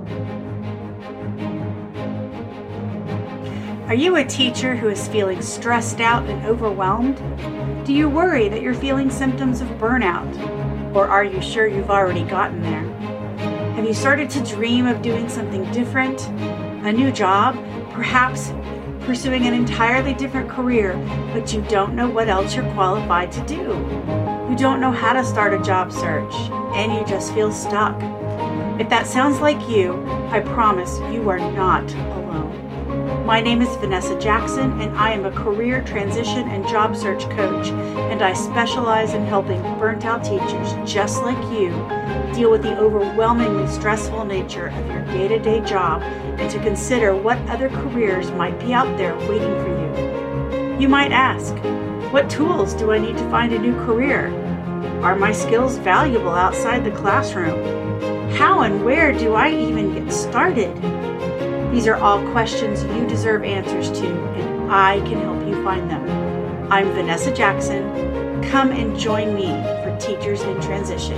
Are you a teacher who is feeling stressed out and overwhelmed? Do you worry that you're feeling symptoms of burnout? Or are you sure you've already gotten there? Have you started to dream of doing something different? A new job? Perhaps pursuing an entirely different career, but you don't know what else you're qualified to do. You don't know how to start a job search, and you just feel stuck. If that sounds like you, I promise you are not alone. My name is Vanessa Jackson, and I am a career transition and job search coach, and I specialize in helping burnt-out teachers just like you deal with the overwhelmingly stressful nature of your day-to-day job and to consider what other careers might be out there waiting for you. You might ask, what tools do I need to find a new career? Are my skills valuable outside the classroom? How and where do I even get started? These are all questions you deserve answers to, and I can help you find them. I'm Vanessa Jackson. Come and join me for Teachers in Transition.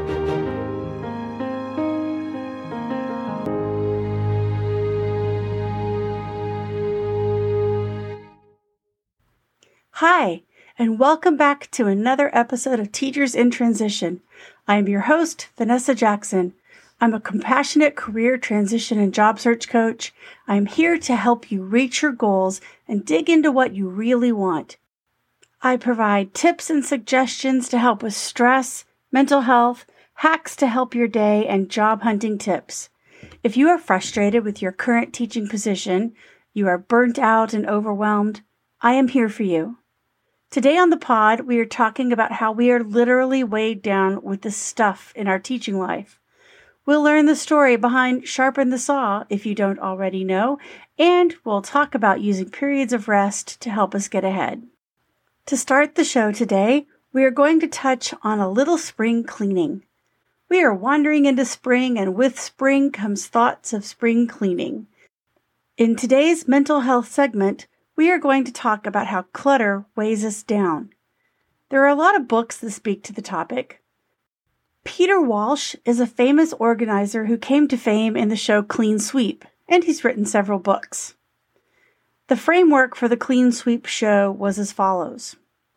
Hi, and welcome back to another episode of Teachers in Transition. I am your host, Vanessa Jackson. I'm a compassionate career transition and job search coach. I'm here to help you reach your goals and dig into what you really want. I provide tips and suggestions to help with stress, mental health, hacks to help your day, and job hunting tips. If you are frustrated with your current teaching position, you are burnt out and overwhelmed, I am here for you. Today on the pod, we are talking about how we are literally weighed down with the stuff in our teaching life. We'll learn the story behind Sharpen the Saw, if you don't already know, and we'll talk about using periods of rest to help us get ahead. To start the show today, we are going to touch on a little spring cleaning. We are wandering into spring, and with spring comes thoughts of spring cleaning. In today's mental health segment, we are going to talk about how clutter weighs us down. There are a lot of books that speak to the topic. Peter Walsh is a famous organizer who came to fame in the show Clean Sweep, and he's written several books. The framework for the Clean Sweep show was as follows.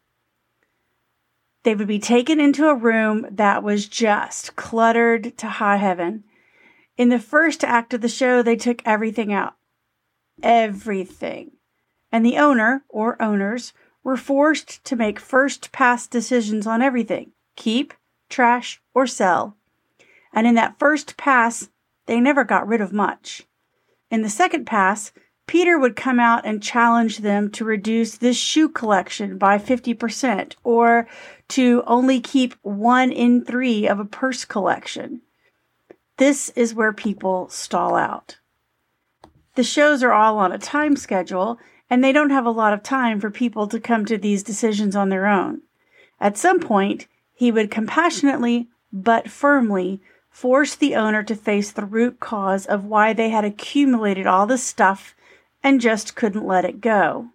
They would be taken into a room that was just cluttered to high heaven. In the first act of the show, they took everything out. Everything. And the owner, or owners, were forced to make first-pass decisions on everything. Keep, trash, or sell. And in that first pass, they never got rid of much. In the second pass, Peter would come out and challenge them to reduce this shoe collection by 50% or to only keep 1 in 3 of a purse collection. This is where people stall out. The shows are all on a time schedule, and they don't have a lot of time for people to come to these decisions on their own. At some point, he would compassionately but firmly force the owner to face the root cause of why they had accumulated all this stuff and just couldn't let it go.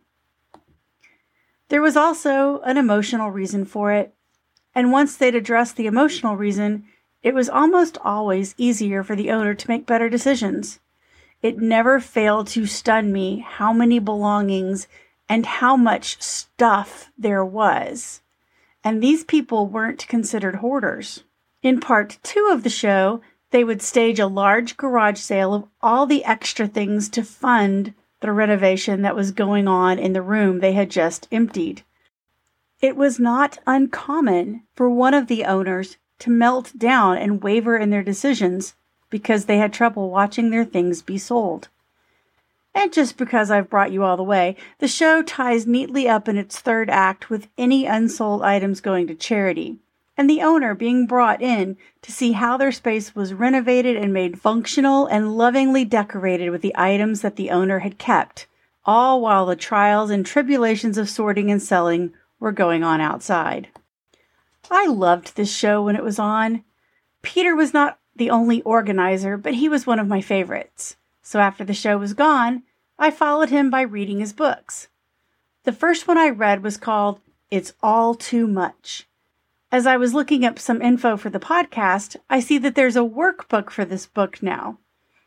There was also an emotional reason for it, and once they'd addressed the emotional reason, it was almost always easier for the owner to make better decisions. It never failed to stun me how many belongings and how much stuff there was. And these people weren't considered hoarders. In part 2 of the show, they would stage a large garage sale of all the extra things to fund the renovation that was going on in the room they had just emptied. It was not uncommon for one of the owners to melt down and waver in their decisions because they had trouble watching their things be sold. And just because I've brought you all the way, the show ties neatly up in its third act with any unsold items going to charity, and the owner being brought in to see how their space was renovated and made functional and lovingly decorated with the items that the owner had kept, all while the trials and tribulations of sorting and selling were going on outside. I loved this show when it was on. Peter was not the only organizer, but he was one of my favorites. So after the show was gone, I followed him by reading his books. The first one I read was called It's All Too Much. As I was looking up some info for the podcast, I see that there's a workbook for this book now.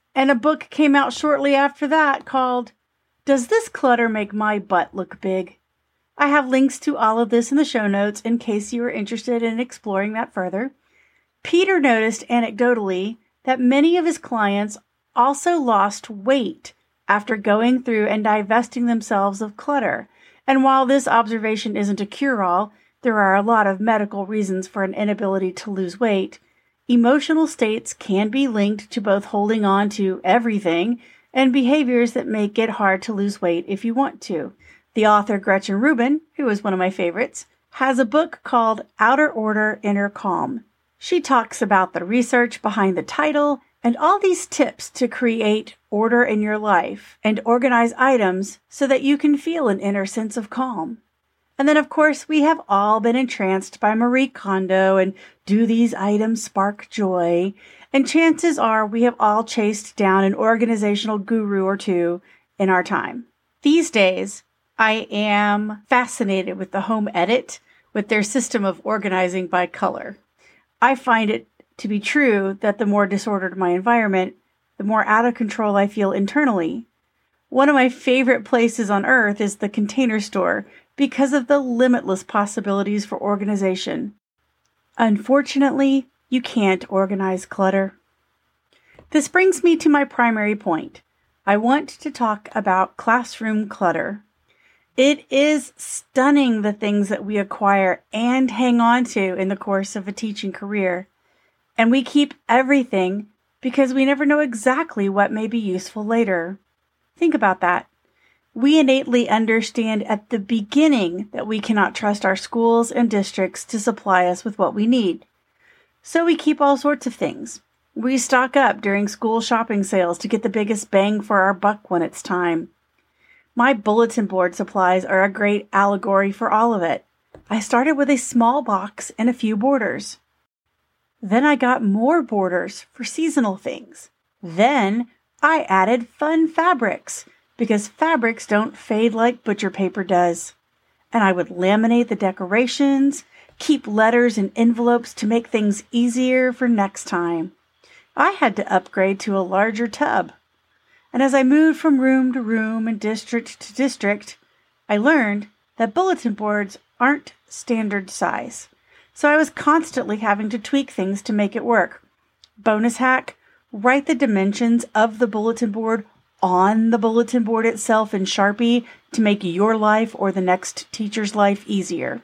And a book came out shortly after that called Does This Clutter Make My Butt Look Big? I have links to all of this in the show notes in case you are interested in exploring that further. Peter noticed anecdotally that many of his clients also lost weight after going through and divesting themselves of clutter. And while this observation isn't a cure-all, there are a lot of medical reasons for an inability to lose weight. Emotional states can be linked to both holding on to everything and behaviors that make it hard to lose weight if you want to. The author Gretchen Rubin, who is one of my favorites, has a book called Outer Order, Inner Calm. She talks about the research behind the title and all these tips to create order in your life and organize items so that you can feel an inner sense of calm. And then, of course, we have all been entranced by Marie Kondo and Do These Items Spark Joy? And chances are we have all chased down an organizational guru or two in our time. These days, I am fascinated with the Home Edit, with their system of organizing by color. I find it to be true that the more disordered my environment, the more out of control I feel internally. One of my favorite places on earth is the Container Store because of the limitless possibilities for organization. Unfortunately, you can't organize clutter. This brings me to my primary point. I want to talk about classroom clutter. It is stunning the things that we acquire and hang on to in the course of a teaching career. And we keep everything because we never know exactly what may be useful later. Think about that. We innately understand at the beginning that we cannot trust our schools and districts to supply us with what we need. So we keep all sorts of things. We stock up during school shopping sales to get the biggest bang for our buck when it's time. My bulletin board supplies are a great allegory for all of it. I started with a small box and a few borders. Then I got more borders for seasonal things. Then I added fun fabrics, because fabrics don't fade like butcher paper does. And I would laminate the decorations, keep letters in envelopes to make things easier for next time. I had to upgrade to a larger tub. And as I moved from room to room and district to district, I learned that bulletin boards aren't standard size. So I was constantly having to tweak things to make it work. Bonus hack, write the dimensions of the bulletin board on the bulletin board itself in Sharpie to make your life or the next teacher's life easier.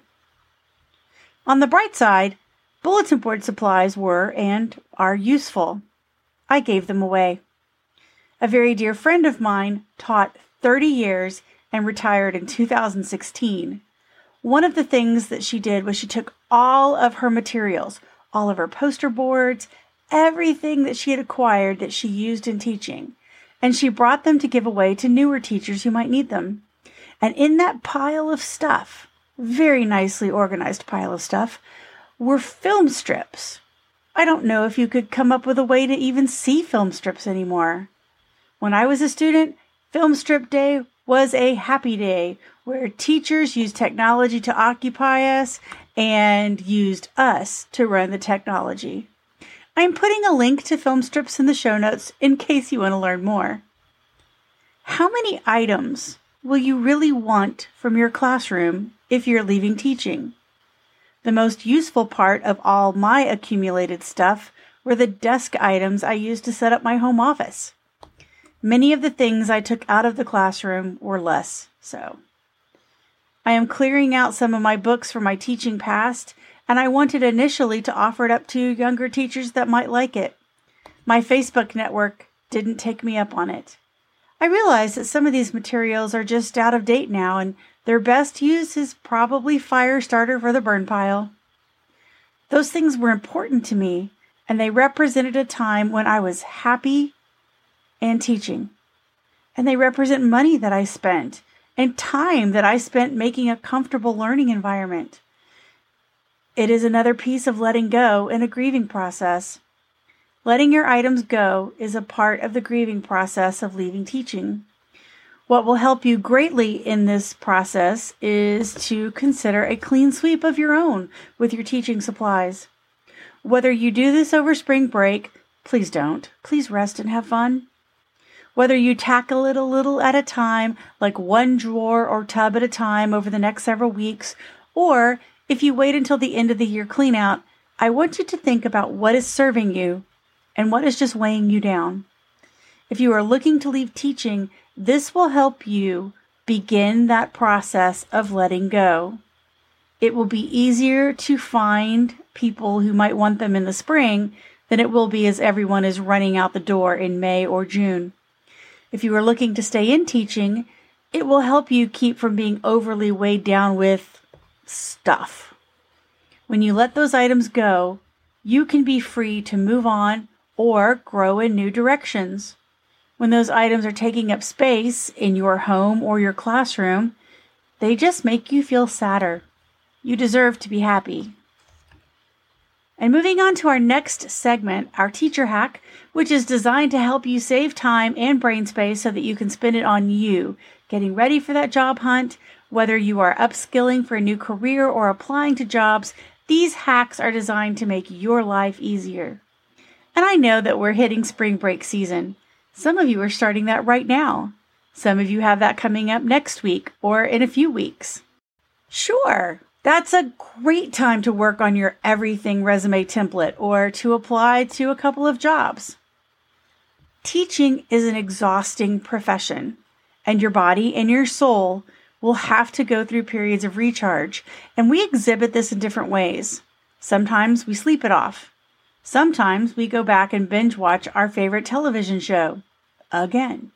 On the bright side, bulletin board supplies were and are useful. I gave them away. A very dear friend of mine taught 30 years and retired in 2016. One of the things that she did was she took all of her materials, all of her poster boards, everything that she had acquired that she used in teaching, and she brought them to give away to newer teachers who might need them. And in that pile of stuff, very nicely organized pile of stuff, were film strips. I don't know if you could come up with a way to even see film strips anymore. When I was a student, Film Strip Day was a happy day where teachers used technology to occupy us and used us to run the technology. I'm putting a link to film strips in the show notes in case you want to learn more. How many items will you really want from your classroom if you're leaving teaching? The most useful part of all my accumulated stuff were the desk items I used to set up my home office. Many of the things I took out of the classroom were less so. I am clearing out some of my books from my teaching past, and I wanted initially to offer it up to younger teachers that might like it. My Facebook network didn't take me up on it. I realize that some of these materials are just out of date now, and their best use is probably fire starter for the burn pile. Those things were important to me, and they represented a time when I was happy and teaching. And they represent money that I spent and time that I spent making a comfortable learning environment. It is another piece of letting go in a grieving process. Letting your items go is a part of the grieving process of leaving teaching. What will help you greatly in this process is to consider a clean sweep of your own with your teaching supplies. Whether you do this over spring break, please don't. Please rest and have fun. Whether you tackle it a little at a time, like one drawer or tub at a time over the next several weeks, or if you wait until the end of the year clean out, I want you to think about what is serving you and what is just weighing you down. If you are looking to leave teaching, this will help you begin that process of letting go. It will be easier to find people who might want them in the spring than it will be as everyone is running out the door in May or June. If you are looking to stay in teaching, it will help you keep from being overly weighed down with stuff. When you let those items go, you can be free to move on or grow in new directions. When those items are taking up space in your home or your classroom, they just make you feel sadder. You deserve to be happy. And moving on to our next segment, our teacher hack, which is designed to help you save time and brain space so that you can spend it on you, getting ready for that job hunt. Whether you are upskilling for a new career or applying to jobs, these hacks are designed to make your life easier. And I know that we're hitting spring break season. Some of you are starting that right now. Some of you have that coming up next week or in a few weeks. Sure, that's a great time to work on your everything resume template or to apply to a couple of jobs. Teaching is an exhausting profession, and your body and your soul will have to go through periods of recharge, and we exhibit this in different ways. Sometimes we sleep it off. Sometimes we go back and binge watch our favorite television show again.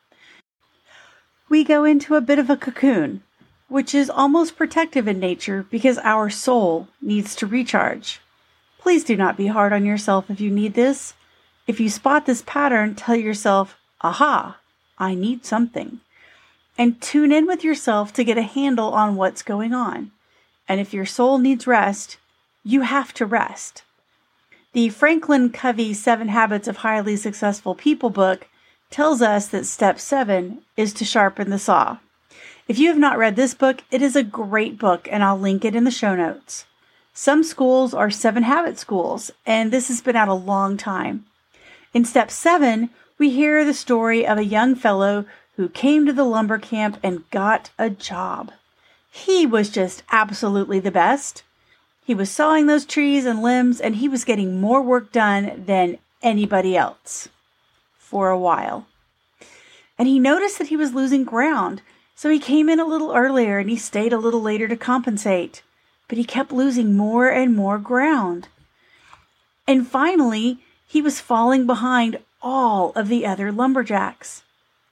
We go into a bit of a cocoon, which is almost protective in nature because our soul needs to recharge. Please do not be hard on yourself if you need this. If you spot this pattern, tell yourself, aha, I need something. And tune in with yourself to get a handle on what's going on. And if your soul needs rest, you have to rest. The Franklin Covey 7 Habits of Highly Successful People book tells us that step 7 is to sharpen the saw. If you have not read this book, it is a great book, and I'll link it in the show notes. Some schools are 7 habit schools, and this has been out a long time. In step 7, we hear the story of a young fellow who came to the lumber camp and got a job. He was just absolutely the best. He was sawing those trees and limbs, and he was getting more work done than anybody else for a while. And he noticed that he was losing ground, so he came in a little earlier and he stayed a little later to compensate. But he kept losing more and more ground. And finally, he was falling behind all of the other lumberjacks.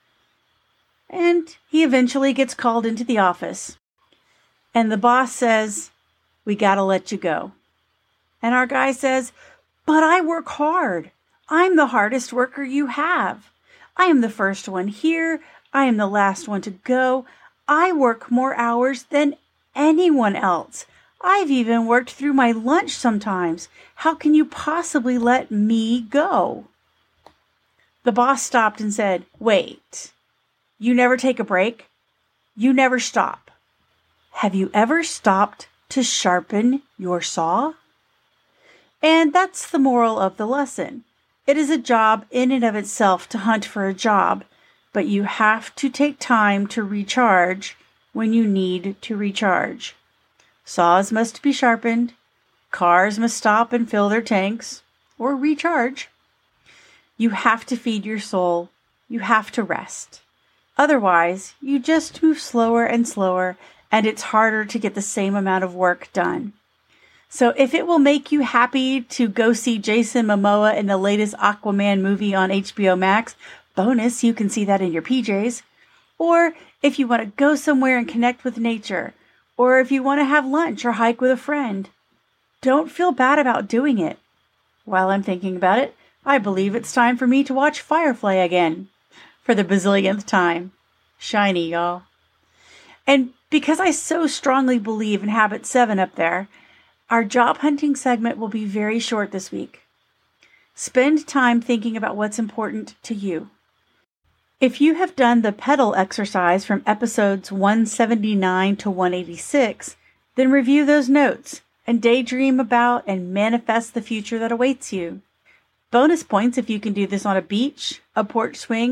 And he eventually gets called into the office. And the boss says, "We gotta let you go." And our guy says, "But I work hard. I'm the hardest worker you have. I am the first one here. I am the last one to go. I work more hours than anyone else. I've even worked through my lunch sometimes. How can you possibly let me go?" The boss stopped and said, "Wait, you never take a break? You never stop. Have you ever stopped to sharpen your saw?" And that's the moral of the lesson. It is a job in and of itself to hunt for a job, but you have to take time to recharge when you need to recharge. Saws must be sharpened. Cars must stop and fill their tanks or recharge. You have to feed your soul. You have to rest. Otherwise, you just move slower and slower, and it's harder to get the same amount of work done. So if it will make you happy to go see Jason Momoa in the latest Aquaman movie on HBO Max, bonus, you can see that in your PJs. Or if you want to go somewhere and connect with nature, or if you want to have lunch or hike with a friend, don't feel bad about doing it. While I'm thinking about it, I believe it's time for me to watch Firefly again, for the bazillionth time. Shiny, y'all. And because I so strongly believe in Habit 7 up there, our job hunting segment will be very short this week. Spend time thinking about what's important to you. If you have done the pedal exercise from episodes 179 to 186, then review those notes and daydream about and manifest the future that awaits you. Bonus points if you can do this on a beach, a porch swing,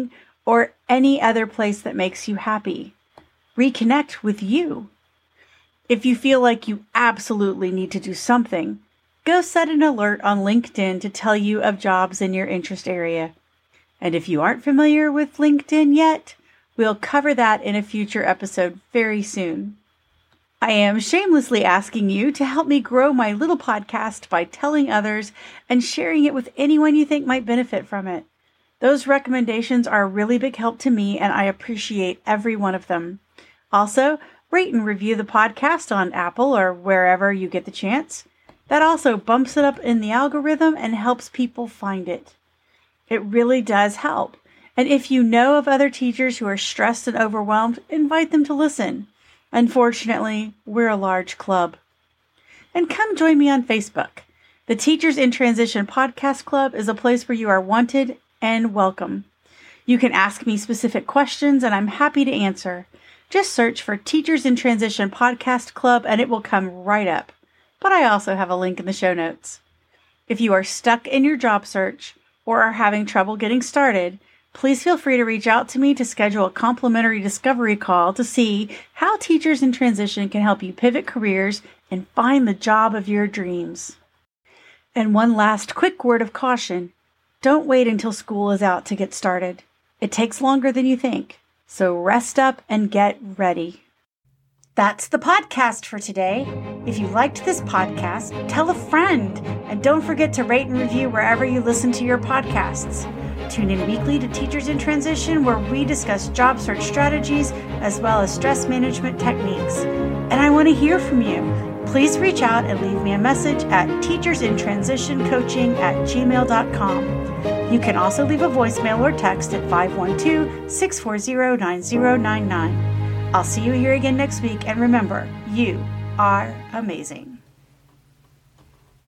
or any other place that makes you happy. Reconnect with you. If you feel like you absolutely need to do something, go set an alert on LinkedIn to tell you of jobs in your interest area. And if you aren't familiar with LinkedIn yet, we'll cover that in a future episode very soon. I am shamelessly asking you to help me grow my little podcast by telling others and sharing it with anyone you think might benefit from it. Those recommendations are a really big help to me, and I appreciate every one of them. Also, rate and review the podcast on Apple or wherever you get the chance. That also bumps it up in the algorithm and helps people find it. It really does help. And if you know of other teachers who are stressed and overwhelmed, invite them to listen. Unfortunately, we're a large club. And come join me on Facebook. The Teachers in Transition Podcast Club is a place where you are wanted and welcome. You can ask me specific questions and I'm happy to answer. Just search for Teachers in Transition Podcast Club and it will come right up. But I also have a link in the show notes. If you are stuck in your job search or are having trouble getting started, please feel free to reach out to me to schedule a complimentary discovery call to see how Teachers in Transition can help you pivot careers and find the job of your dreams. And one last quick word of caution. Don't wait until school is out to get started. It takes longer than you think. So rest up and get ready. That's the podcast for today. If you liked this podcast, tell a friend. And don't forget to rate and review wherever you listen to your podcasts. Tune in weekly to Teachers in Transition, where we discuss job search strategies as well as stress management techniques. And I want to hear from you. Please reach out and leave me a message at teachersintransitioncoaching@gmail.com. You can also leave a voicemail or text at 512-640-9099. I'll see you here again next week, and remember, you are amazing.